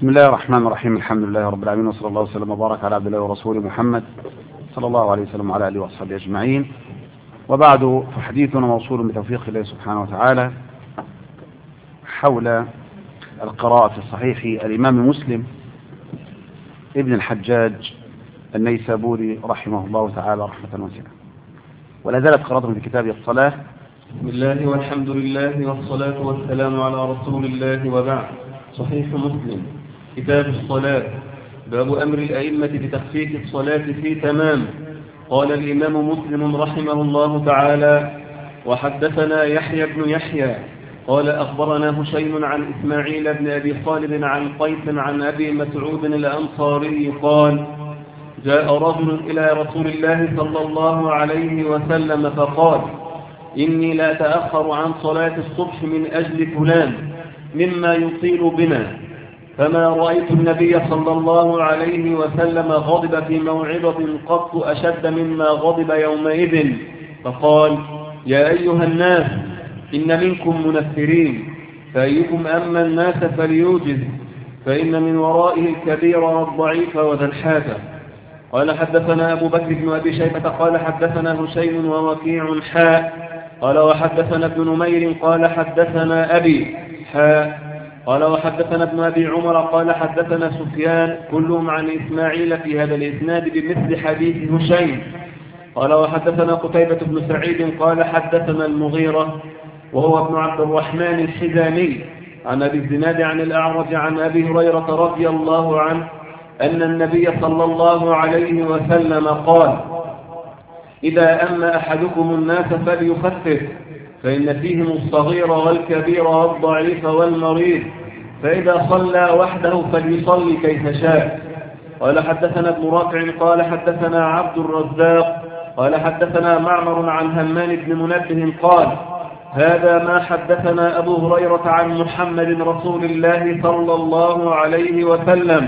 بسم الله الرحمن الرحيم. الحمد لله رب العالمين، وصلى الله وسلم وبارك على عبد الله ورسوله محمد صلى الله عليه وسلم وعلى آله وصحبه أجمعين. وبعد، فحديثنا موصول بتوفيق الله سبحانه وتعالى حول القراءة في صحيح الإمام مسلم ابن الحجاج النيسابوري رحمه الله تعالى رحمة واسعة. ولا زالت قراءتنا في كتاب الصلاة. بسم الله والحمد لله والصلاة والسلام على رسول الله، وبعد. صحيح مسلم كتاب الصلاة، باب أمر الأئمة بتخفيف الصلاة في تمام. قال الإمام مسلم رحمه الله تعالى: وحدثنا يحيى بن يحيى قال أخبرنا هشيم عن إسماعيل بن أبي خالد عن قيس عن أبي مسعود الأنصاري قال: جاء رجل إلى رسول الله صلى الله عليه وسلم فقال: إني لا أتأخر عن صلاة الصبح من أجل فلان مما يطيل بنا، فما رأيت النبي صلى الله عليه وسلم غضب في موعظة قط أشد مما غضب يومئذ، فقال: يا أيها الناس، إن منكم منفرين، فأيكم أما الناس فليوجز، فإن من ورائه الكبير والضعيف وذا الحاجة. قال حدثنا أبو بكر بن أبي شيبة قال حدثنا هشيم ووكيع قال وحدثنا ابن نمير قال حدثنا أبي قال وحدثنا ابن أبي عمر قال حدثنا سفيان كلهم عن إسماعيل في هذا الإسناد بمثل حديث هشيم. قال وحدثنا قتيبة بن سعيد قال حدثنا المغيرة وهو ابن عبد الرحمن الحزامي عن أبي الزناد عن الأعرج عن أبي هريرة رضي الله عنه أن النبي صلى الله عليه وسلم قال: إذا أما أحدكم الناس فليخفف، فإن فيهم الصغير والكبير والضعيف والمريض، فإذا صلى وحده فليصلي كيف شاء. قال حدثنا ابن رافع قال حدثنا عبد الرزاق قال حدثنا معمر عن همام بن منبه قال: هذا ما حدثنا أبو هريرة عن محمد رسول الله صلى الله عليه وسلم،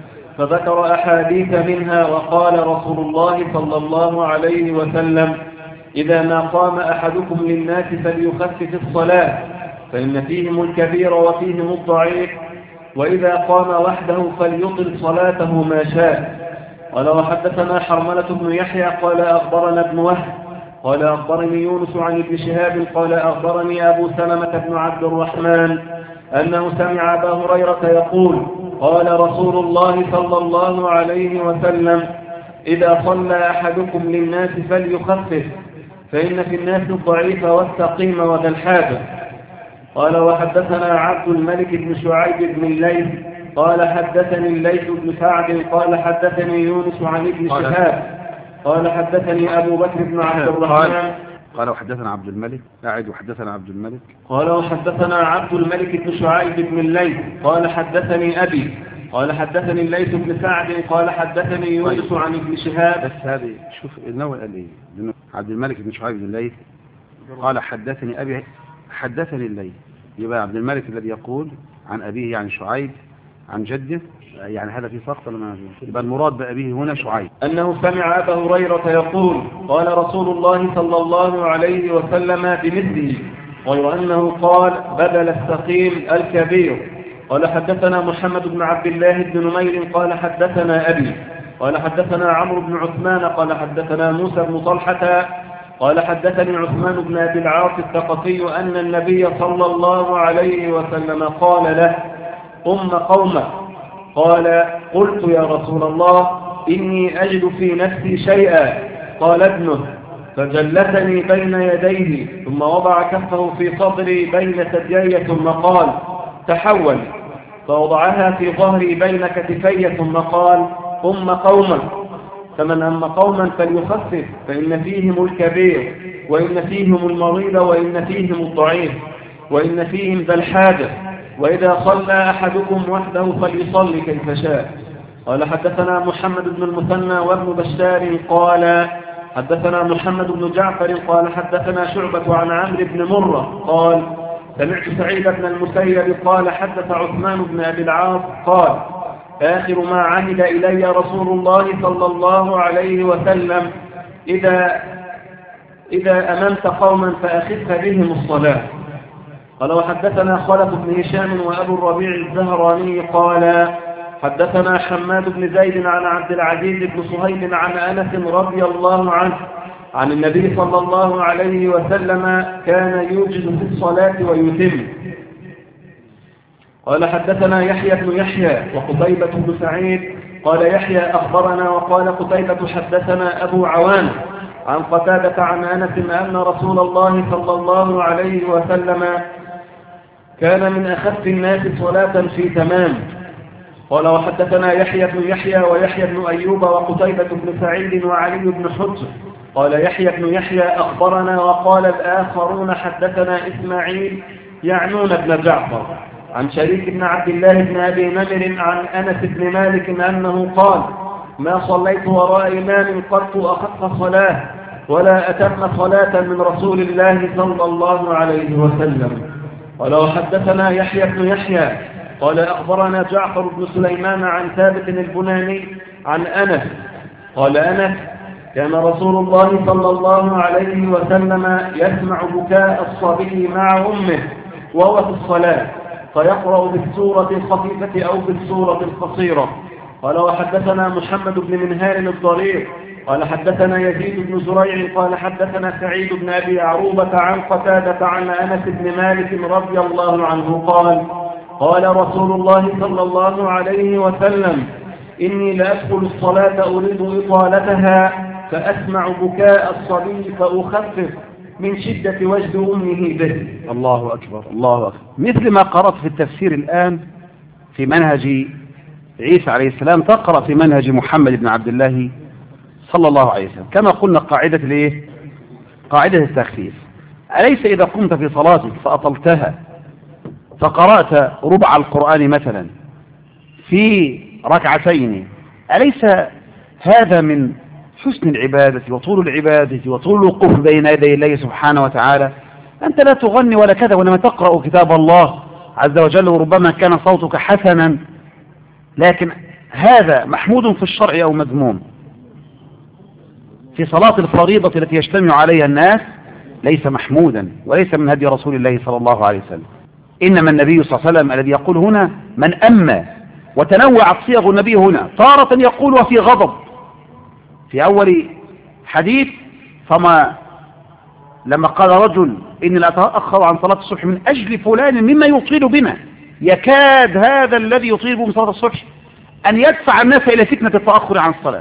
فذكر أحاديث منها وقال رسول الله صلى الله عليه وسلم: إذا ما قام أحدكم للناس فليخفف الصلاة، فإن فيهم الكبير وفيهم الضعيف، وإذا قام وحده فليطل صلاته ما شاء. قال وحدثنا حرملة بن يحيى قال أخبرنا ابن وهب قال أخبرني يونس عن ابن شهاب قال أخبرني أبو سلمة بن عبد الرحمن أنه سمع أبا هريرة يقول: قال رسول الله صلى الله عليه وسلم: إذا صلى أحدكم للناس فليخفف، فإن في الناس الضعيف والسقيم وذا الحاجة. قال وحدثنا عبد الملك بن شعيب بن الليث قال حدثني الليث بن سعد قال حدثني يونس عن ابن شهاب قال حدثني أبو بكر بن عبد الرحمن قال وحدثنا عبد الملك وحدثنا عبد الملك قال وحدثنا عبد الملك بن شعيب بن الليث قال حدثني أبي قال حدثني الليث بن سعد قال حدثني يونس عن ابن شهاب. بس هذه شوف النوع قال ايه؟ عبد الملك بن شعيب بن الليث قال حدثني أبي حدثني الليث، يبقى عبد الملك الذي يقول عن أبيه يعني شعيب عن جده، يعني هذا في سقط ولا ما في؟ يبقى المراد بأبيه هنا شعيب. أنه سمع أبا هريرة يقول: قال رسول الله صلى الله عليه وسلم بمثله، غير أنه قال بدل السقيم الكبير. قال حدثنا محمد بن عبد الله بن نمير قال حدثنا أبي قال حدثنا عمرو بن عثمان قال حدثنا موسى بن طلحة قال حدثني عثمان بن أبي العاص الثقفي أن النبي صلى الله عليه وسلم قال له: قومك. قال: قلت يا رسول الله إني أجد في نفسي شيئا. قال ابنه، فجلسني بين يديه ثم وضع كفه في صدري بين ثديي ثم قال: تحول، فوضعها في ظهري بين كتفي ثم قال: قومك، فمن أما قوما فليخفف، فإن فيهم الكبير وإن فيهم المريض وإن فيهم الضعيف وإن فيهم ذا الحاجة، وإذا صلى أحدكم وحده فليصلي كيف شاء. قال حدثنا محمد بن المثنى وابن بشار قال حدثنا محمد بن جعفر قال حدثنا شعبة عن عمرو بن مرة قال: سمعت سعيد بن المسيب قال حدث عثمان بن أبي العاص قال: آخر ما عهد إلي رسول الله صلى الله عليه وسلم: إذا أممت قوما فأخف بهم الصلاة. قال وحدثنا خلف بن هشام وأبو الربيع الزهراني قال حدثنا حماد بن زيد عن عبد العزيز بن صهيب عن أنس رضي الله عنه عن النبي صلى الله عليه وسلم كان يوجد في الصلاة ويتم. قال حدثنا يحيى بن يحيى وقتيبة بن سعيد قال يحيى أخبرنا وقال قتيبة حدثنا أبو عوان عن قتادة عن أنس أن رسول الله صلى الله عليه وسلم كان من أخف الناس صلاة في تمام. قال وحدثنا يحيى بن يحيى ويحيى بن أيوب وقتيبة بن سعيد وعلي بن حجر قال يحيى بن يحيى أخبرنا وقال الآخرون حدثنا إسماعيل يعنون ابن جعفر عن شريك بن عبد الله بن أبي نمر عن أنس بن مالك أنه قال ما صليت وراء إمام قط أخف صلاة ولا أتم صلاة من رسول الله صلى الله عليه وسلم. قال وحدثنا يحيى بن يحيى قال أخبرنا جعفر بن سليمان عن ثابت البناني عن أنس قال أنس كان رسول الله صلى الله عليه وسلم يسمع بكاء الصبي مع أمه وهو في الصلاة فيقرأ بالسورة الخفيفة أو بالسورة القصيرة. قال وحدثنا محمد بن منهار الضرير قال حدثنا يزيد بن زريع قال حدثنا سعيد بن أبي عروبة عن قتادة عن أنس بن مالك رضي الله عنه قال قال رسول الله صلى الله عليه وسلم إني لأدخل الصلاة أريد إطالتها فأسمع بكاء الصبي فأخفف من شدة وجد أمه به. الله أكبر الله أكبر. مثل ما قرأت في التفسير الآن في منهج عيسى عليه السلام تقرأ في منهج محمد بن عبد الله صلى الله عليه وسلم كما قلنا قاعدة الايه؟ قاعدة التخفيف. أليس إذا قمت في صلاتك فأطلتها فقرأت ربع القرآن مثلا في ركعتين أليس هذا من حسن العبادة وطول العبادة وطول الوقوف بين يدي الله سبحانه وتعالى؟ أنت لا تغني ولا كذا وإنما تقرأ كتاب الله عز وجل وربما كان صوتك حسنا لكن هذا محمود في الشرع أو مذموم؟ في صلاة الفريضة التي يجتمع عليها الناس ليس محمودا وليس من هدي رسول الله صلى الله عليه وسلم. إنما النبي صلى الله عليه وسلم الذي يقول هنا من أما وتنوعت صيغ النبي هنا تارة يقول وفي غضب في أول حديث فما لما قال رجل إني لأتأخر عن صلاة الصبح من أجل فلان مما يطيل بنا يكاد هذا الذي يطيل بهم صلاة الصبح أن يدفع الناس إلى فتنة التأخر عن الصلاة.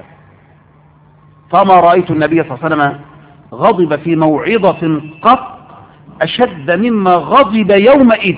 فما رأيت النبي صلى الله عليه وسلم غضب في موعظة قط أشد مما غضب يومئذ.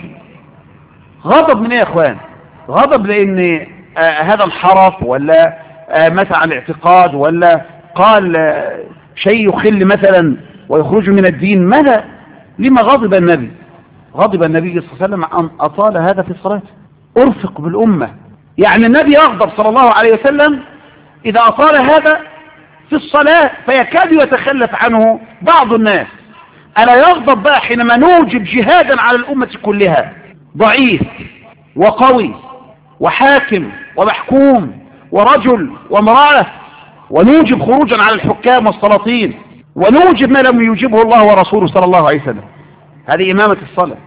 غضب من إيه يا إخوان؟ غضب لأن هذا انحرف ولا مثلا عن الاعتقاد ولا قال شيء يخل مثلا ويخرج من الدين؟ ماذا؟ لما غضب النبي؟ غضب النبي صلى الله عليه وسلم أن أطال هذا في الصلاة. أرفق بالأمة. يعني النبي يغضب صلى الله عليه وسلم إذا أطال هذا في الصلاة فيكاد يتخلف عنه بعض الناس. ألا يغضب بقى حينما نوجب جهادا على الأمة كلها ضعيف وقوي وحاكم ومحكوم ورجل وامرأة ونوجب خروجا على الحكام والسلاطين ونوجب ما لم يوجبه الله ورسوله صلى الله عليه وسلم؟ هذه إمامة الصلاة.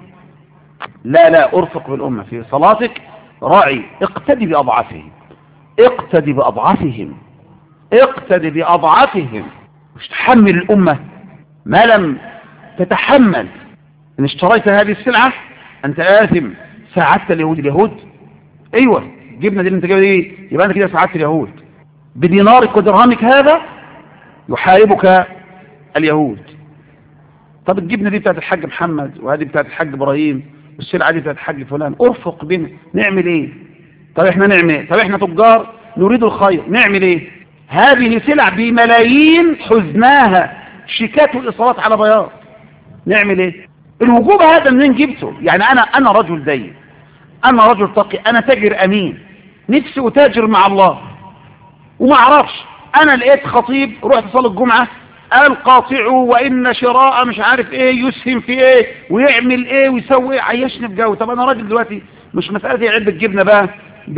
لا أرفق بالأمة في صلاتك. راعي اقتدي بأضعافهم اقتدي بأضعافهم اقتدي بأضعافهم. مش تحمل الأمة ما لم تتحمل. إن اشتريت هذه السلعة أنت آثم ساعدت اليهود. أيوة جبنا دي اللي انت جايبها دي يبقى أنت كده ساعدت اليهود. بدينارك ودرهمك هذا يحاربك اليهود. طب الجبنة دي بتاعت الحاج محمد وهذه بتاعت الحاج إبراهيم والسلعة دي بتاعت الحاج فلان. أرفق بنا. نعمل إيه؟ طب إحنا نعمل إيه؟ طب إحنا تجار نريد الخير نعمل إيه؟ هذه سلع بملايين حزناها شيكات والإصرارات على بياض. نعمل إيه؟ الوجوب هذا منين جبته؟ يعني أنا رجل دين أنا رجل تقي أنا تاجر أمين نفسي أتاجر مع الله وما أعرفش. أنا لقيت خطيب رحت صلاة الجمعة قال قاطعوا وإن شراء مش عارف إيه يسهم في إيه ويعمل إيه ويسوي إيه. عيشني في جو. طب أنا راجل دلوقتي مش مسألة علبة جبنة بقى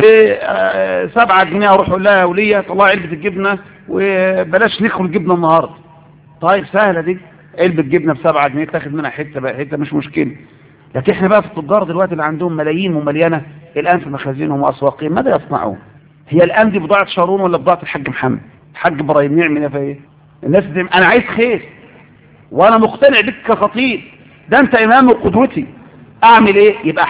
ب7 جنيه أروح أقول لها يا ولية طلع علبة الجبنة وبلاش نخل جبنة النهاردة. طيب سهلة دي. علبة جبنة ب7 جنيه تاخد منها حتة بقى حتة مش مشكلة. لكن احنا بقى في التجار دلوقتي اللي عندهم ملايين ومليانة الآن في مخازنهم وأسواقهم ماذا يصنعون؟ هي الآن دي بضاعة شارون ولا بضاعة الحاج محمد؟ الحاج إبراهيم يعمل ايه؟ الناس دي أنا عايز خير وأنا مقتنع بك كخطيب، ده أنت إمام وقدوتي، أعمل إيه؟ يبقى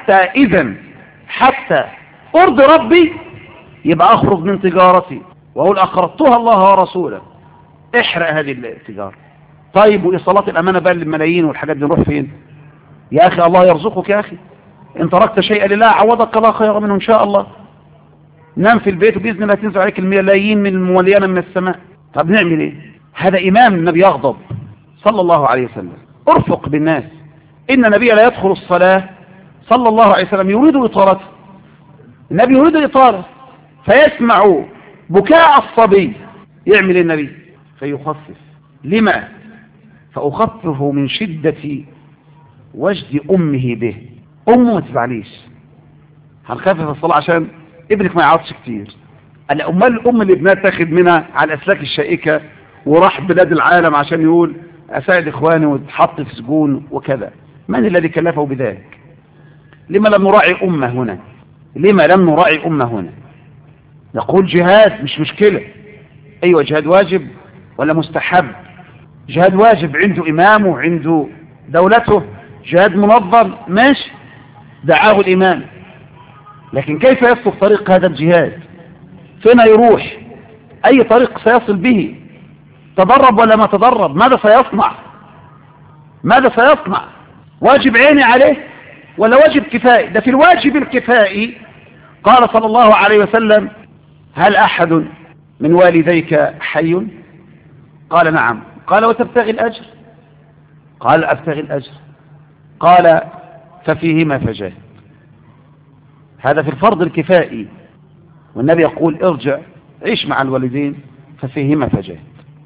حتى أرضي ربي يبقى أخرج من تجارتي وأقول أقرضتها الله ورسوله، احرق هذه التجارة. طيب وإيصالات الأمانة بقى للملايين والحاجات دي نروح فين؟ يا أخي الله يرزقك يا أخي، إن تركت شيئا لله عوضك الله خيرا منه إن شاء الله. نام في البيت وبإذن الله تنزل عليك الملايين من الموليانة من السماء. طب نعمل إيه؟ هذا إمام النبي يغضب صلى الله عليه وسلم. ارفق بالناس، إن النبي لا يدخل الصلاة صلى الله عليه وسلم يريد إطالته، النبي يريد إطالة فيسمع بكاء الصبي، يعمل النبي فيخفف. لما؟ فأخفف من شدة وجد أمه به. أمه ما تزعليش، هنخفف الصلاة عشان ابنك ما يعطش كتير. أمال الأم اللي ابنها تاخد منها على الأسلاك الشائكة وراح بلاد العالم عشان يقول أساعد إخواني وتحط في سجون وكذا، من الذي كلفه بذلك؟ لما لم نراعي أمة هنا؟ لما لم نراعي أمة هنا؟ نقول جهاد مش مشكلة، أيوة جهاد واجب ولا مستحب؟ جهاد واجب، عنده إمامه عنده دولته، جهاد منظم ماشي، دعاه الإمام، لكن كيف يسلك طريق هذا الجهاد؟ فين يروح؟ أي طريق سيصل به؟ تدرب ولا ما تدرب؟ ماذا سيصنع؟ ماذا سيصنع؟ واجب عيني عليه ولا واجب كفائي؟ ده في الواجب الكفائي قال صلى الله عليه وسلم هل أحد من والديك حي؟ قال نعم. قال وتبتغي الأجر؟ قال أبتغي الأجر. قال ففيهما فجاهد. هذا في الفرض الكفائي، والنبي يقول ارجع عيش مع الوالدين ففيهما فجاهد.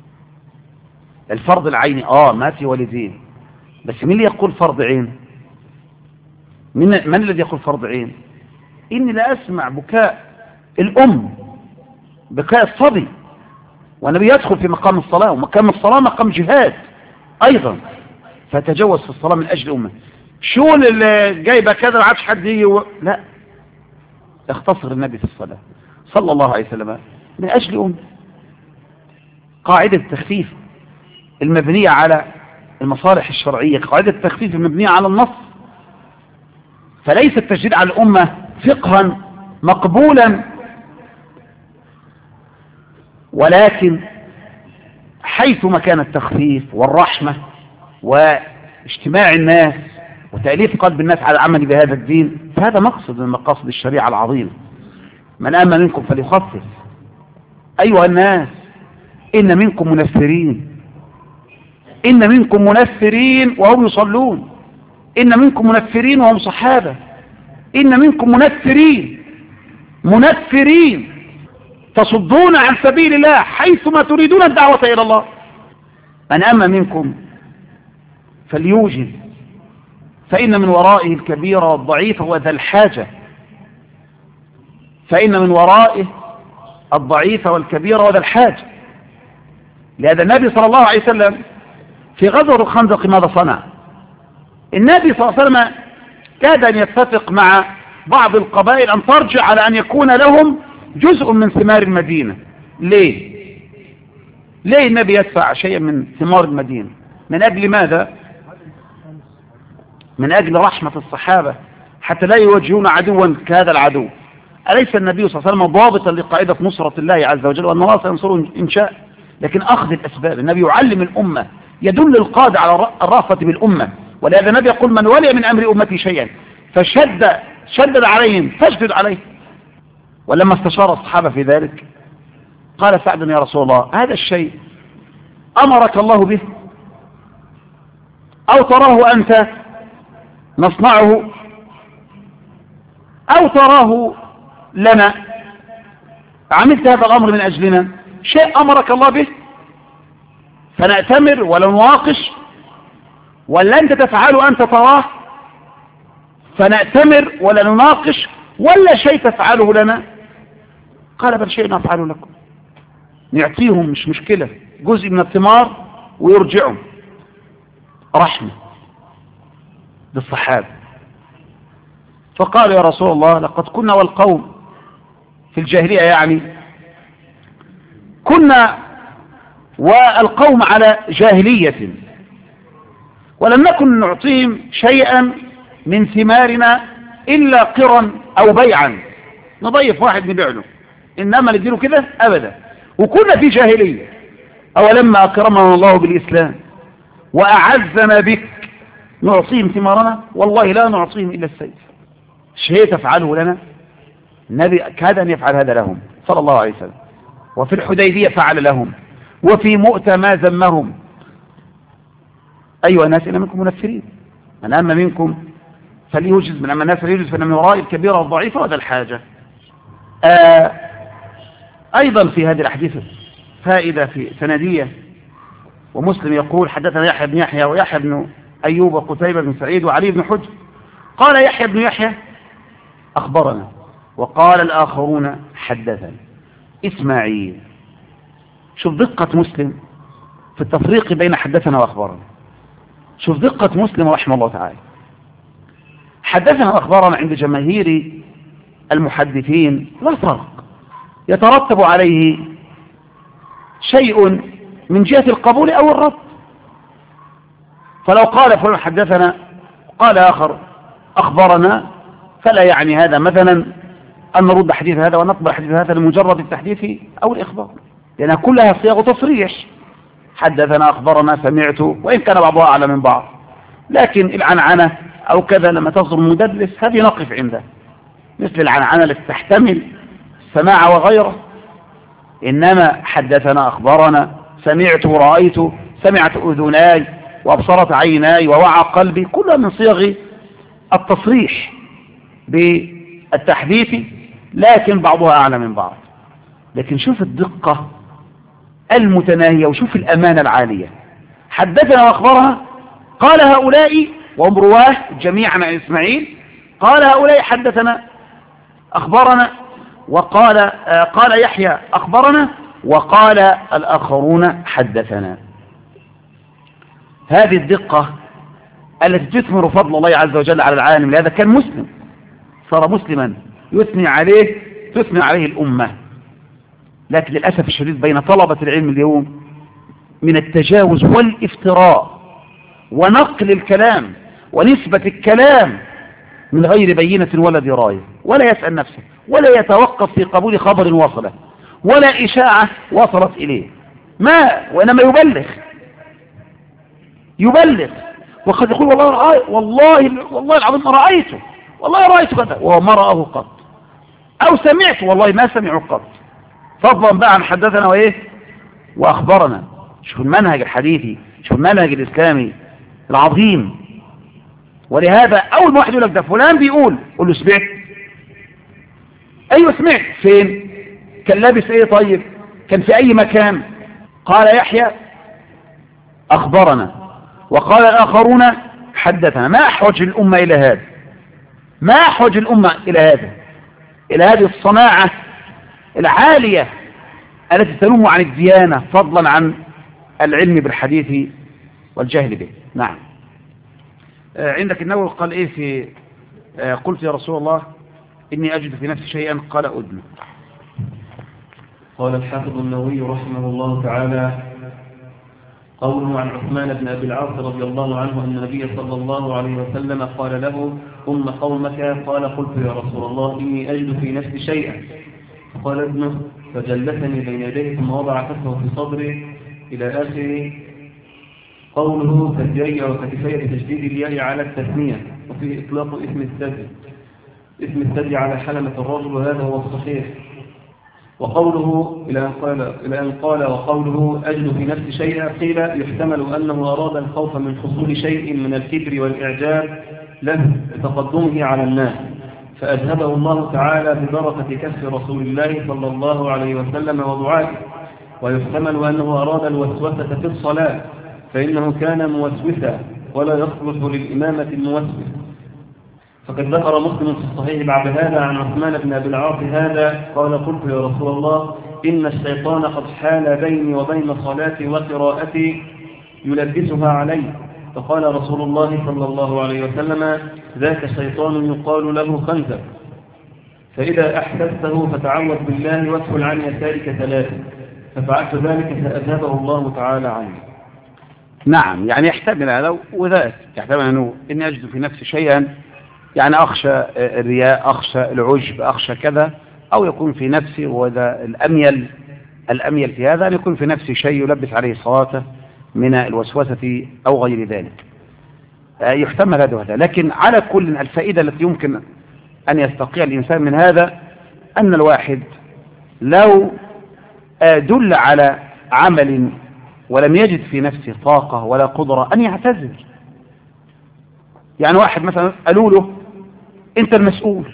الفرض العيني ما في والدين، بس مين اللي يقول فرض عين؟ من الذي يقول فرض عين؟ إني لا أسمع بكاء الأم، بكاء الصبي، والنبي يدخل في مقام الصلاة، ومقام الصلاة مقام جهاد أيضا، فتجوز في الصلاة من أجل أمه. شو اللي جايبه كذا ما عادش حد يجي لا، اختصر النبي في الصلاة صلى الله عليه وسلم من أجل أمه. قاعدة التخفيف المبنية على المصالح الشرعية، قاعدة التخفيف المبنية على النص، فليس التشديد على الأمة فقها مقبولا، ولكن حيثما كان التخفيف والرحمة واجتماع الناس وتأليف قلب الناس على العمل بهذا الدين، فهذا مقصد من مقاصد الشريعة العظيمة. من آمن منكم فليخفف. أيها الناس إن منكم منفرين، إن منكم منفرين وهم يصلون، إن منكم منفرين وهم صحابة، إن منكم منفرين تصدون عن سبيل الله حيثما تريدون الدعوة إلى الله. من آمن منكم فليوجد، فإن من ورائه الكبير والضعيف وذا الحاجة، فإن من ورائه الضعيف والكبير وذا الحاجة. لهذا النبي صلى الله عليه وسلم في غزوة الخندق ماذا صنع؟ النبي صلى الله عليه وسلم كاد أن يتفق مع بعض القبائل أن ترجع على أن يكون لهم جزء من ثمار المدينة. ليه النبي يدفع شيئا من ثمار المدينة؟ من أجل ماذا؟ من أجل رحمة الصحابة حتى لا يواجهون عدوا كهذا العدو. أليس النبي صلى الله عليه وسلم ضابطا لقاعدة نصرة الله عز وجل وأن الله سينصره إن شاء؟ لكن أخذ الأسباب، النبي يعلم الأمة، يدل القادة على الرأفة بالأمة. ولهذا النبي يقول من ولي من أمر أمتي شيئا فشدد عليهم فاشدد عليه. ولما استشار الصحابة في ذلك قال سعد يا رسول الله هذا الشيء أمرك الله به أو تراه أنت نصنعه أو تراه لنا؟ عملت هذا الأمر من أجلنا؟ شيء أمرك الله به فنأتمر ولا نناقش، ولا أنت تفعله أنت تراه فنأتمر ولا نناقش، ولا شيء تفعله لنا؟ قال بل شيء نفعله لكم، نعطيهم مش مشكلة جزء من الثمار ويرجعوا. رحمة بالصحابة. فقالوا يا رسول الله لقد كنا والقوم في الجاهلية يعني كنا والقوم على جاهلية ولم نكن نعطيهم شيئا من ثمارنا إلا قرا أو بيعا، نضيف واحد نبيع له، إنما نديله كده أبدا، وكنا في جاهلية. أولما أكرمنا الله بالإسلام وأعزنا بك نعطيهم ثمارنا؟ والله لا نعطيهم إلا السيف. شيء تفعله لنا النبي كاد أن يفعل هذا لهم صلى الله عليه وسلم، وفي الحديبية فعل لهم، وفي مؤتة ما ذمهم. أيها الناس إن منكم منفرين، من أما منكم فليوجز، من أما الناس فليوجز، فإن من وراء الكبيرة والضعيفة وذا الحاجة. أيضا في هذه الأحاديث فائدة في سندية، ومسلم يقول حدثنا يحيى بن يحيى ويحيى بن أيوب وقتيبة بن سعيد وعلي بن حجر، قال يحيى بن يحيى أخبرنا، وقال الآخرون حدثنا إسماعيل. شوف دقة مسلم في التفريق بين حدثنا وأخبرنا، شوف دقة مسلم رحمه الله تعالى. حدثنا وأخبرنا عند جماهير المحدثين لا فرق يترتب عليه شيء من جهة القبول أو الرد. فلو قال فلان حدثنا قال آخر أخبرنا، فلا يعني هذا مثلا أن نرد حديث هذا ونقبل حديث هذا لمجرد التحديث أو الإخبار، لأنها كلها صيغ تصريح، حدثنا أخبرنا سمعت، وإن كان بعضها أعلى من بعض، لكن العنعنة أو كذا لما تصدر مدلس هذه نقف عنده، مثل العنعنة التي تحتمل السماع وغيره. إنما حدثنا أخبرنا سمعت رأيت سمعت أذناي وأبصرت عيناي ووعى قلبي، كلها من صيغ التصريح بالتحديث، لكن بعضها أعلى من بعض. لكن شوف الدقة المتناهية وشوف الأمانة العالية. حدثنا وأخبرها قال هؤلاء وهم رواه جميعا عن إسماعيل، قال هؤلاء حدثنا أخبرنا، وقال قال يحيى أخبرنا، وقال الآخرون حدثنا. هذه الدقة التي تثمر فضل الله عز وجل على العالم، لهذا كان مسلم صار مسلما تثني عليه الأمة. لكن للأسف الشديد بين طلبة العلم اليوم من التجاوز والافتراء ونقل الكلام ونسبة الكلام من غير بينة ولا دراية، ولا يسأل نفسه ولا يتوقف في قبول خبر وصله ولا إشاعة وصلت إليه، وإنما يبلغ وقد يقول والله العظيم رأيته، والله رأيته كذا، وهو ما رآه قط، أو سمعت والله ما سمعه قط، فضلا بقى عن حدثنا وأخبرنا. شوف المنهج الحديثي، شوف المنهج الإسلامي العظيم. ولهذا أول ما واحد يقول لك ده فلان بيقول، قول له سمعت؟ أيوة سمعت. فين؟ كان لابس إيه؟ طيب كان في أي مكان؟ قال يحيى أخبرنا وقال الآخرون حدثنا. ما أحوج الأمة إلى هذا، ما أحوج الأمة إلى هذه الصناعة العالية التي تنم عن الديانة فضلا عن العلم بالحديث والجهل به. نعم. عندك النووي قال إيه في قلت يا رسول الله إني أجد في نفسي شيئا، قال أدنى. قال الحافظ النووي رحمه الله تعالى: قوله عن عثمان بن أبي العاص رضي الله عنه أن النبي صلى الله عليه وسلم قال له: أم قومك؟ قال: قلت يا رسول الله إني أجد في نفسي شيئا. قال ابنه: فجلسني بين يديه ثم وضع كفه في صدري إلى آخر قوله فجري وكتفي بتشديد الياء على التثنية، وفيه إطلاق اسم الثدي على حلمة الرجل، وهذا هو الصحيح. وقوله إلى أن قال وقوله أجد في نفسي شيئا، قيل يحتمل أنه أراد الخوف من حصول شيء من الكبر والإعجاب له بتقدمه على الناس، فأذهبه الله تعالى ببركة كف رسول الله صلى الله عليه وسلم ودعائه. ويحتمل أنه أراد الوسوسة في الصلاة، فإنه كان موسوسا ولا يصلح للإمامة الموسوس. فقد ذكر مسلم في الصحيح بعد هذا عن عثمان بن أبي العاص هذا قال: قلت يا رسول الله إن الشيطان قد حال بيني وبين صلاتي وقراءتي يلبسها علي، فقال رسول الله صلى الله عليه وسلم: ذاك شيطان يقال له خنزب، فإذا أحدثته فتعوذ بالله وادخل عن يسارك 3، ففعلت ذلك فأذهبه الله تعالى عني. نعم، يعني يحتمل هذا وذاك، يحتمل أنه إني أجد في نفسي شيئا، يعني أخشى الرياء، أخشى العجب، أخشى كذا، أو يكون في نفسي، وهذا الأميل في هذا أن يكون في نفسي شيء يلبس عليه صلاته من الوسوسة أو غير ذلك. يحتمل هذا وهذا، لكن على كل الفائدة التي يمكن أن يستقي الإنسان من هذا أن الواحد لو دل على عمل ولم يجد في نفسه طاقة ولا قدرة أن يعتذر. يعني واحد مثلا قالوا له أنت المسؤول،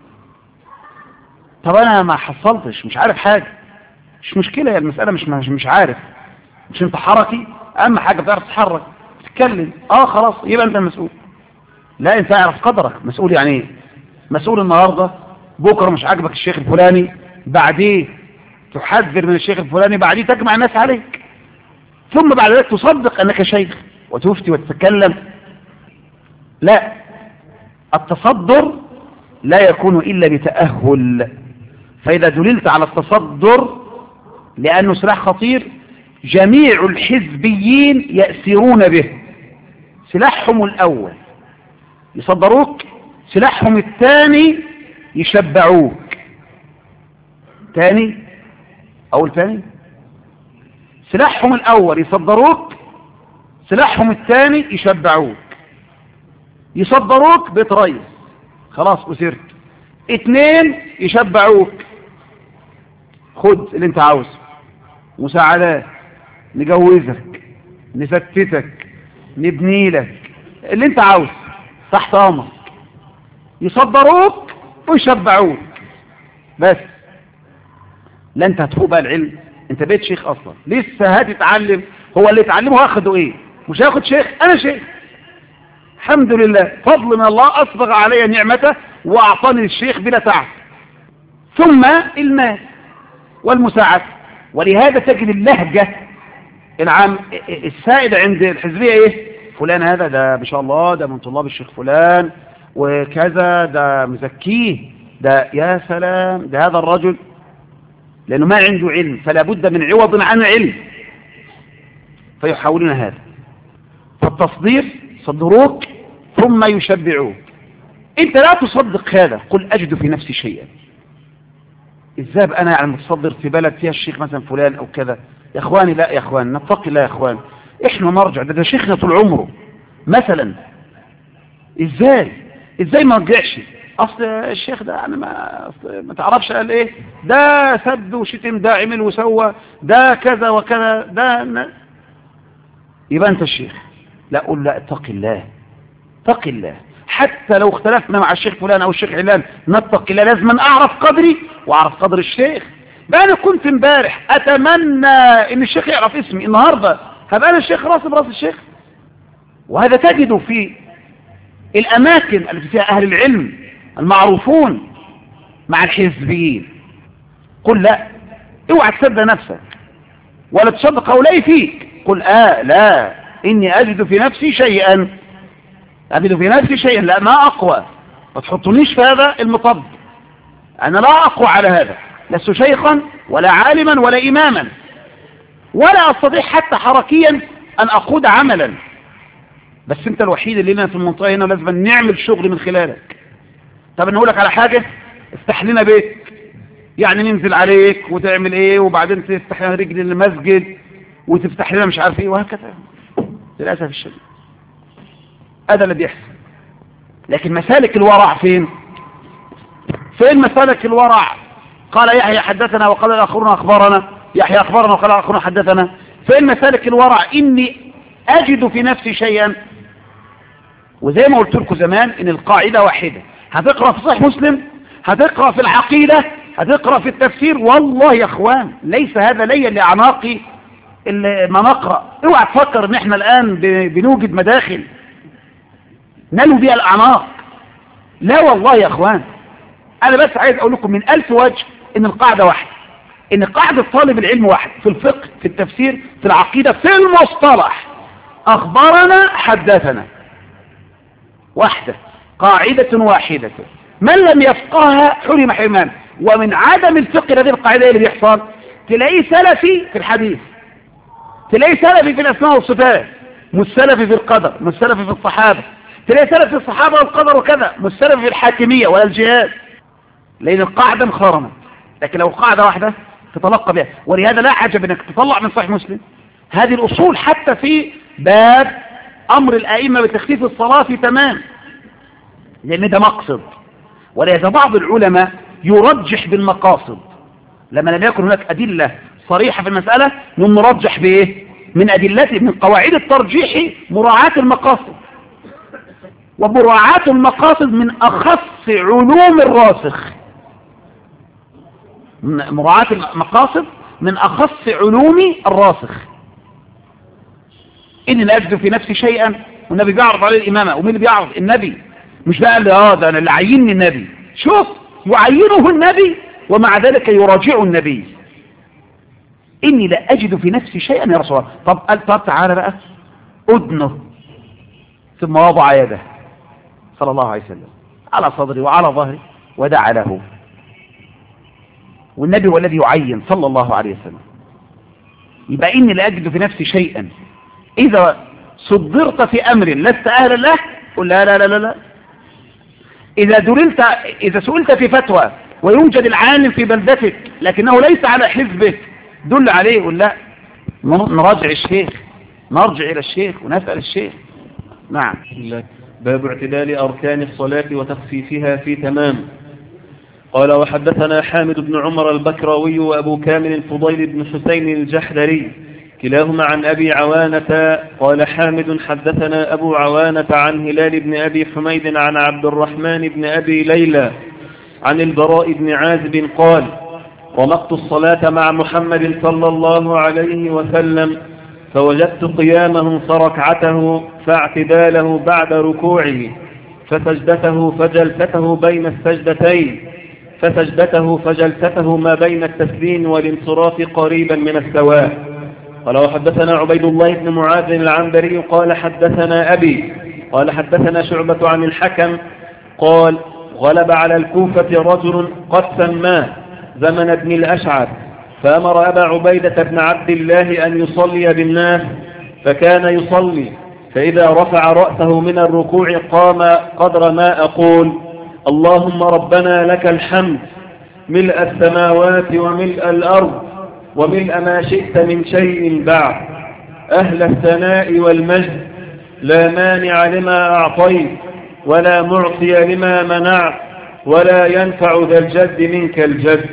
طب أنا ما حصلتش، مش عارف حاجة، مش مشكلة، يا المسألة مش عارف، مش أنت حركي، أهم حاجة بتعرف تتحرك تتكلم، خلاص يبقى أنت المسؤول. لا، أنت اعرف قدرك، مسؤول يعني إيه؟ مسؤول النهاردة، بكرة مش عاجبك الشيخ الفلاني، بعديه تحذر من الشيخ الفلاني، بعديه تجمع الناس عليك، ثم بعد ذلك تصدق أنك شيخ وتفتي وتتكلم. لا، التصدر لا يكون إلا بتأهل. فإذا دللت على التصدر لأنه سلاح خطير، جميع الحزبيين يأسرون به. سلاحهم الأول يصدروك، سلاحهم الثاني يشبعوك. ثاني سلاحهم الأول يصدروك، سلاحهم الثاني يشبعوك. يصدروك بتريس، خلاص أسرت. 2 يشبعوك، خد اللي انت عاوزه، مساعدات، نجوزك، نفتتك، نبني لك اللي انت عاوزه تحت امرك. يصدروك ويشبعوك بس. لا انت هتفوق بقى العلم، انت بقيت شيخ اصلا، لسه هتتعلم. هو اللي اتعلمه هاخده ايه؟ مش هاخد شيخ، انا شيخ الحمد لله، فضل من الله، أسبغ علي نعمته وأعطاني الشيخ بلا تعب. ثم المال والمساعدة. ولهذا تجد اللهجة العام السائدة عند الحزبية ايه؟ فلان هذا ده ما شاء الله، ده من طلاب الشيخ فلان وكذا، ده مزكيه، ده يا سلام، ده هذا الرجل، لأنه ما عنده علم، فلا بد من عوض عن علم، فيحاولون هذا. فالتصدير صدروك ثم يشبعوك. انت لا تصدق هذا، قل أجد في نفسي شيئا. ازاي انا يعني متصدر في بلد فيها الشيخ مثلا فلان او كذا؟ يا اخواني، لا يا اخوان، نتقي الله يا اخوان، احنا نرجع، ده شيخنا طول عمره مثلا. ازاي ما رجعش؟ اصل الشيخ ده يعني ما تعرفش قال ايه، ده سد وشتم، ده عمل وسوى، ده كذا وكذا، ده يبقى انت الشيخ. لا، قل لا، اتق الله، حتى لو اختلفنا مع الشيخ فلان او الشيخ علان، نتقي الله، لازم أن اعرف قدري واعرف قدر الشيخ. بقى انا كنت امبارح اتمنى ان الشيخ يعرف اسمي، النهارده هبقى انا الشيخ راسي براس الشيخ. وهذا تجده في الاماكن التي فيها اهل العلم المعروفون مع الحزبيين. قل لا، اوعى تصدق نفسك ولا تصدق هؤلاء فيك. قل لا، اني اجد في نفسي شيئا، لا، ما اقوى، ما تحطنيش في هذا المطب، انا لا اقوى على هذا، لست شيخا ولا عالما ولا اماما، ولا استطيع حتى حركيا ان اقود عملا، بس انت الوحيد اللي لنا في المنطقه هنا، لازم نعمل شغل من خلالك. طب نقول لك على حاجه، افتح لنا بيت، يعني ننزل عليك وتعمل ايه، وبعدين تفتح لنا رجل المسجد وتفتح لنا مش عارف ايه، وهكذا. للاسف الشديد هذا اللي بيحصل. لكن مسالك الورع فين مسالك الورع؟ قال يحيى حدثنا وقال الاخرون اخبرنا، يحيى اخبرنا وقال الاخرون حدثنا. فين مسالك الورع؟ اني اجد في نفسي شيئا. وزي ما قلت لكم زمان ان القاعده واحده، هتقرا في صحيح مسلم، هتقرا في العقيده، هتقرا في التفسير. والله يا اخوان ليس هذا لي لاعناقي ما نقرا. اوعى تفكر ان احنا الان بنوجد مداخل نلو بها الاعناق، لا والله يا اخوان. انا بس عايز اقول لكم من 1000 وجه ان القاعده واحده، ان قاعده طالب العلم واحد، في الفقه، في التفسير، في العقيده، في المصطلح. أخبرنا حدثنا، واحدة، قاعدة واحدة، من لم يفقهها حرم حرمان. ومن عدم الفقه هذه القاعدة اللي بيحصل تلاقيه سلفي في الحديث، تلاقيه سلفي في الأسماء والصفات، مش سلفي في القدر، مش سلفي في الصحابة، تلاقيه سلفي في الصحابة والقدر وكذا، مش سلفي في الحاكمية ولا الجهاد، لأن القاعدة انخرمت. لكن لو قاعدة واحدة تتلقى بها. ولهذا لا عجب انك تطلع من صحيح مسلم هذه الأصول حتى في باب أمر الأئمة بتخفيف الصلاة في تمام، لأن ده مقصد. ولهذا بعض العلماء يرجح بالمقاصد، لما لم يكن هناك أدلة صريحة في المسألة نرجح بإيه؟ من أدلته، من قواعد الترجيح مراعاة المقاصد، ومراعاة المقاصد من أخص علوم الراسخ، مراعاة المقاصد من أخص علوم الراسخ. إني لا أجد في نفسي شيئا، والنبي بيعرض عليه الإمامة. ومين اللي بيعرض؟ النبي. مش بقى اللي ده أنا اللي عينني النبي، شوف يعينه النبي ومع ذلك يراجع النبي. إني لا أجد في نفسي شيئا يا رسول الله. طب قال طب تعالى بقى أدنه، ثم وضع يده صلى الله عليه وسلم على صدري وعلى ظهري ودعا له. والنبي هو الذي يعين صلى الله عليه وسلم. يبقى إني لا أجد في نفسي شيئا. إذا صدرت في أمر لست أهلا له قل لا لا لا لا, لا. إذا سئلت في فتوى ويوجد العالم في بلدتك لكنه ليس على حزبك دل عليه قل لا، نراجع الشيخ، نرجع إلى الشيخ ونسأل الشيخ. نعم. باب اعتدال أركان الصلاة وتخفيفها في تمام. قال وحدثنا حامد بن عمر البكراوي وأبو كامل الفضيل بن حسين الجحدري كلاهما عن أبي عوانة. قال حامد حدثنا أبو عوانة عن هلال بن أبي حميد عن عبد الرحمن بن أبي ليلى عن البراء بن عازب قال رمقت الصلاة مع محمد صلى الله عليه وسلم فوجدت قيامه فركعته فاعتداله بعد ركوعه فسجدته فجلسته بين السجدتين فسجدته فجلسته ما بين التسليم والانصراف قريبا من السواء. قال وحدثنا عبيد الله بن معاذ العنبري قال حدثنا أبي قال حدثنا شعبة عن الحكم قال غلب على الكوفة رجل قد سماه زمن ابن الأشعث فأمر أبا عبيدة بن عبد الله أن يصلي بالناس فكان يصلي فإذا رفع رأسه من الركوع قام قدر ما أقول اللهم ربنا لك الحمد ملء السماوات وملء الأرض وملء ما شئت من شيء بعد أهل الثناء والمجد لا مانع لما أعطيت ولا معطي لما منعت ولا ينفع ذا الجد منك الجد.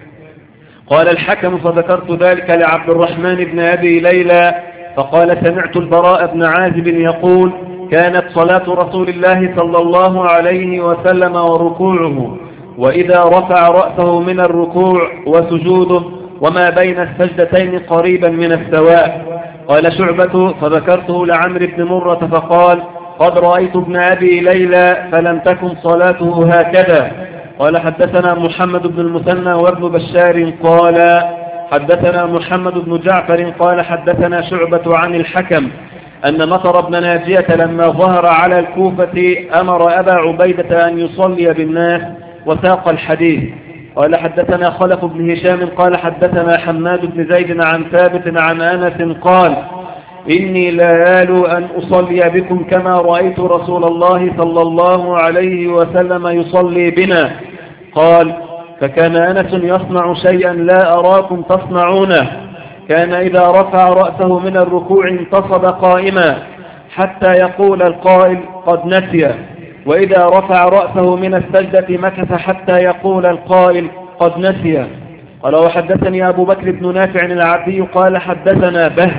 قال الحكم فذكرت ذلك لعبد الرحمن بن أبي ليلى فقال سمعت البراء بن عازب يقول كانت صلاة رسول الله صلى الله عليه وسلم وركوعه وإذا رفع رأسه من الركوع وسجوده وما بين السجدتين قريبا من السواء. قال شعبة فذكرته لعمرو بن مرة فقال قد رأيت ابن أبي ليلى فلم تكن صلاته هكذا. قال حدثنا محمد بن المثنى وابن بشار قال حدثنا محمد بن جعفر قال حدثنا شعبة عن الحكم أن مطر بن ناجية لما ظهر على الكوفة أمر أبا عبيدة أن يصلي بالناس وساق الحديث. قال حدثنا خلف بن هشام قال حدثنا حماد بن زيد عن ثابت عن أنس قال إني لا آل أن أصلي بكم كما رأيت رسول الله صلى الله عليه وسلم يصلي بنا. قال فكان أنس يصنع شيئا لا أراكم تصنعونه كان إذا رفع رأسه من الركوع انتصب قائما حتى يقول القائل قد نسي وإذا رفع رأسه من السجدة مكث حتى يقول القائل قد نسي. قال وحدثني أبو بكر بن نافع العبدي قال حدثنا بهز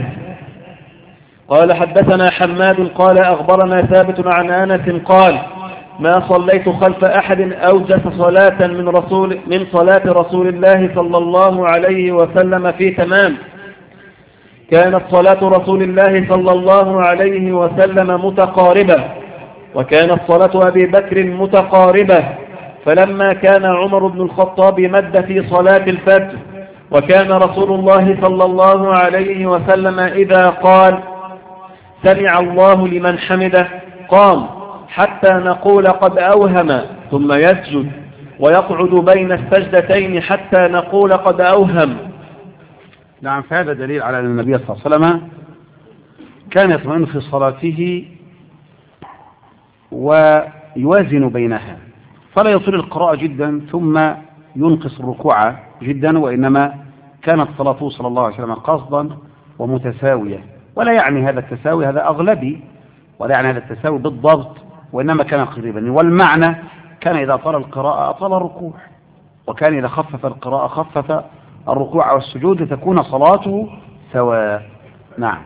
قال حدثنا حماد قال أخبرنا ثابت عن أنس قال ما صليت خلف أحد أوجس صلاة من صلاة رسول الله صلى الله عليه وسلم في تمام. كانت صلاة رسول الله صلى الله عليه وسلم متقاربة وكانت صلاة أبي بكر متقاربة. فلما كان عمر بن الخطاب مد في صلاة الفجر وكان رسول الله صلى الله عليه وسلم إذا قال سمع الله لمن حمده قام حتى نقول قد أوهم ثم يسجد ويقعد بين السجدتين حتى نقول قد أوهم. نعم، فهذا دليل على أن النبي صلى الله عليه وسلم كان يطمئن في صلاته ويوازن بينها، فلا يطيل القراءة جدا ثم ينقص الركوع جدا، وإنما كانت صلاته صلى الله عليه وسلم قصدا ومتساوية. ولا يعني هذا التساوي هذا أغلبي، ولا يعني هذا التساوي بالضبط، وإنما كان قريبا. والمعنى كان إذا طال القراءة أطال الركوع، وكان إذا خفف القراءة خفف الركوع والسجود لتكون صلاته سواء. نعم.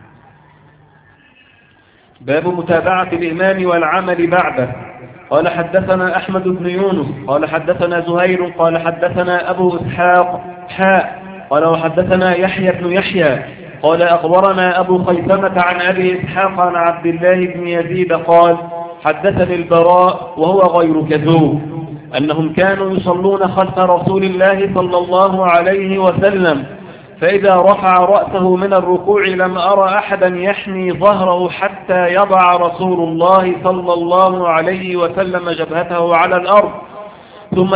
باب متابعة الإمام والعمل بعده. قال حدثنا أحمد بن يونس قال حدثنا زهير قال حدثنا أبو إسحاق قال وحدثنا يحيى بن يحيى قال أخبرنا أبو خيثمة عن أبي إسحاق عن عبد الله بن يزيد قال حدثني البراء وهو غير كذوب أنهم كانوا يصلون خلف رسول الله صلى الله عليه وسلم، فإذا رفع رأسه من الركوع لم أرى أحدا يحني ظهره حتى يضع رسول الله صلى الله عليه وسلم جبهته على الأرض ثم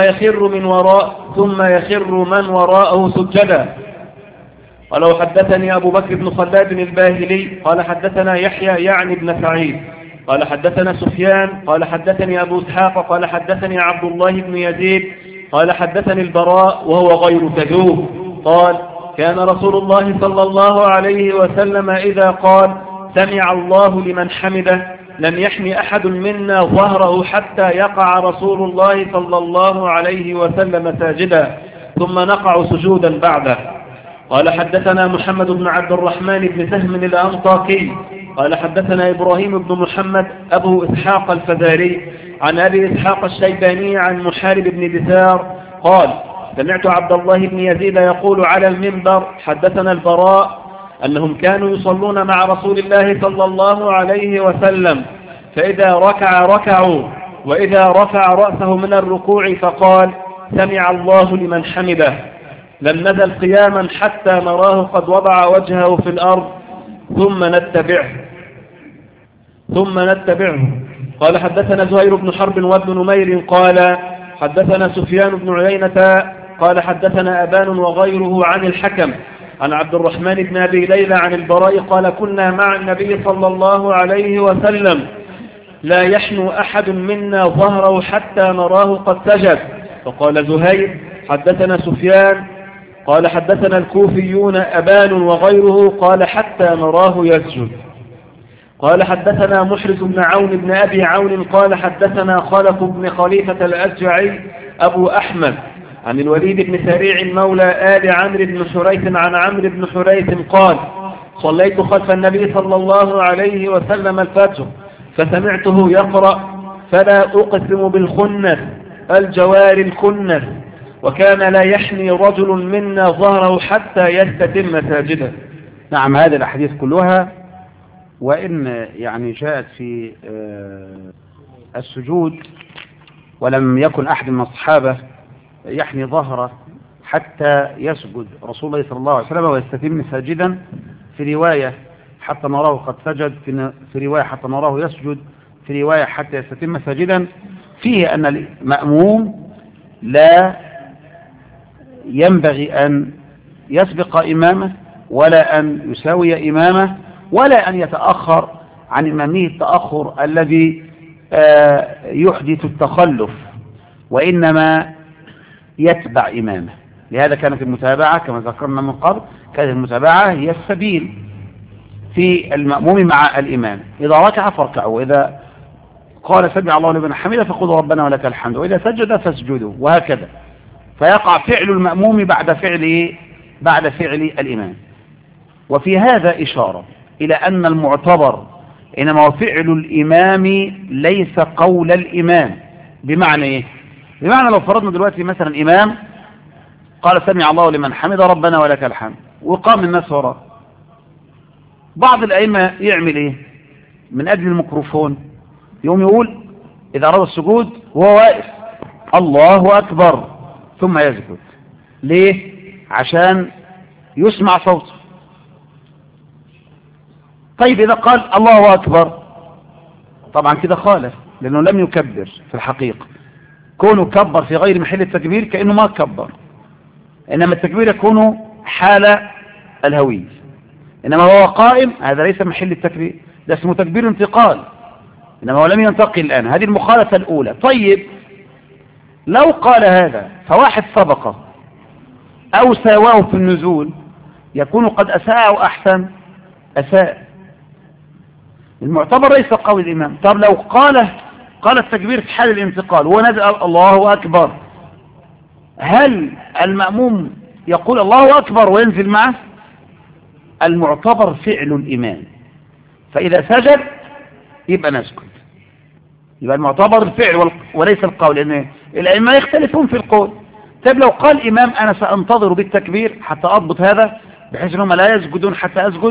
يخر من وراءه سجدا. قال حدثني أبو بكر بن خلاد الباهلي قال حدثنا يحيى يعني بن سعيد قال حدثنا سفيان قال حدثني أبو إسحاق قال حدثني عبد الله بن يزيد قال حدثني البراء وهو غير كذوب قال كان رسول الله صلى الله عليه وسلم إذا قال سمع الله لمن حمده لم يحن أحد منا ظهره حتى يقع رسول الله صلى الله عليه وسلم ساجدا ثم نقع سجودا بعده. قال حدثنا محمد بن عبد الرحمن بن سهم الأنطاكي قال حدثنا إبراهيم بن محمد أبو إسحاق الفزاري عن أبي إسحاق الشيباني عن محارب بن دثار قال سمعت عبد الله بن يزيد يقول على المنبر حدثنا البراء أنهم كانوا يصلون مع رسول الله صلى الله عليه وسلم، فإذا ركع ركعوا، وإذا رفع رأسه من الركوع فقال سمع الله لمن حمده لم نزل قياما حتى نراه قد وضع وجهه في الأرض ثم نتبعه. قال حدثنا زهير بن حرب وابن نمير قال حدثنا سفيان بن عيينة قال حدثنا أبان وغيره عن الحكم عن عبد الرحمن بن أبي ليلى عن البراء قال كنا مع النبي صلى الله عليه وسلم لا يحنو أحد منا ظهره حتى نراه قد سجد. فقال زهير حدثنا سفيان قال حدثنا الكوفيون أبان وغيره قال حتى نراه يسجد. قال حدثنا محرز بن عون بن أبي عون قال حدثنا خلف بن خليفة الأشجعي أبو أحمد عن الوليد بن سريع مولى آل عمرو بن حريث عن عمرو بن حريث قال صليت خلف النبي صلى الله عليه وسلم الفجر فسمعته يقرأ فلا أقسم بالخنث الجوار الكنث وكان لا يحني رجل منا ظهره حتى يستتم ساجدا. نعم، هذه الأحاديث كلها وإن يعني جاءت في السجود ولم يكن أحد من الصحابة يحني ظهره حتى يسجد رسول الله صلى الله عليه وسلم ويستتم ساجدا، في رواية حتى نراه قد سجد، في رواية حتى نراه يسجد، في رواية حتى يستتم ساجدا، فيه أن المأموم لا ينبغي أن يسبق إمامه ولا أن يساوي إمامه ولا أن يتأخر عن إمامه التأخر الذي يحدث التخلف، وإنما يتبع إمامه. لهذا كانت المتابعة كما ذكرنا من قبل، كانت المتابعة هي السبيل في المأموم مع الإمام. إذا ركع فاركعوا، وإذا قال سمع الله لمن حمده فقولوا ربنا ولك الحمد، وإذا سجد فاسجدوا، وهكذا. فيقع فعل المأموم بعد فعل الإمام. وفي هذا إشارة إلى أن المعتبر إنما هو فعل الإمام ليس قول الإمام. بمعنى إيه؟ بمعنى لو فرضنا دلوقتي مثلا إمام قال سمع الله لمن حمد ربنا ولك الحمد وقام الناس وراه، بعض الأئمة يعمل إيه؟ من أجل الميكروفون يوم يقول إذا أراد السجود وهو واقف الله أكبر ثم يسجد. ليه؟ عشان يسمع صوته. طيب إذا قال الله أكبر طبعا كده خالف، لأنه لم يكبر في الحقيقة. كونه كبر في غير محل التكبير كأنه ما كبر، إنما التكبير يكون حال الهوي، إنما هو قائم هذا ليس محل التكبير، ده اسمه تكبير انتقال، إنما هو لم ينتقل الآن. هذه المخالفة الأولى. طيب لو قال هذا فواحد سبقه أو ساواه في النزول يكون قد أساء أو أحسن؟ أساء. المعتبر ليس قول الإمام. طب لو قال التكبير في حال الانتقال ونزل الله أكبر، هل المأموم يقول الله أكبر وينزل معه؟ المعتبر فعل الإمام، فإذا سجد يبقى نسكت، يبقى المعتبر الفعل وليس القول، لأن الأئمة يختلفون في القول. طيب لو قال إمام أنا سأنتظر بالتكبير حتى أضبط هذا بحيث أنهم لا يسجدون حتى أسجد،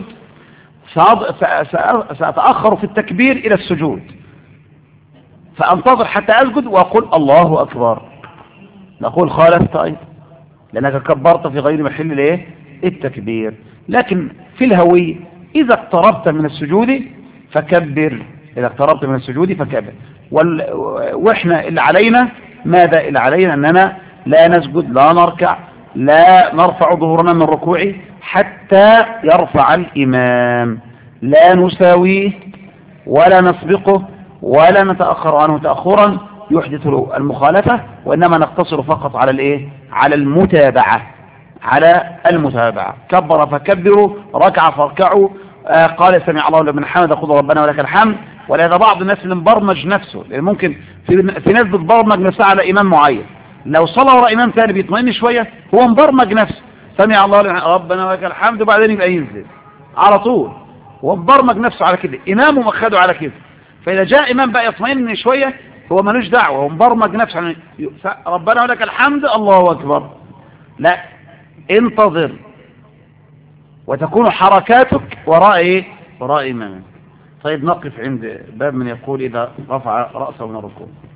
سأتأخر في التكبير إلى السجود، فأنتظر حتى أسجد وأقول الله أكبر، نقول خالفت أيضا لأنك كبرت في غير محل التكبير. لكن في الهوي إذا اقتربت من السجود فكبر، إذا اقتربت من السجود فكبر. وإحنا اللي علينا ماذا؟ اللي علينا أننا لا نسجد، لا نركع، لا نرفع ظهورنا من الركوع حتى يرفع الإمام، لا نساويه ولا نسبقه ولا نتأخر عنه تأخرا يحدث له المخالفة، وإنما نقتصر فقط على على المتابعة، على المتابعة. كبر فكبروا، ركع فاركعوا، قال سمع الله لمن حمده قل ربنا ولك الحمد. ولهذا بعض الناس اللي مبرمج نفسه، لأن ممكن في ناس بتبرمج نفسها على إمام معين، لو صلى وراء إمام ثاني بيطمئن شوية هو مبرمج نفسه سمع الله لمن ربنا ولك الحمد وبعدين يبقى ينزل على طول، هو مبرمج نفسه على كده، إمامه مأخده على كده. فإذا جاء إمام بقى يطمئن شوية هو ملوش دعوة، هو مبرمج نفسه على ربنا ولك الحمد الله أكبر. لا، انتظر وتكون حركاتك وراء إمامك. طيب نقف عند باب من يقول إذا رفع رأسه من الركوع.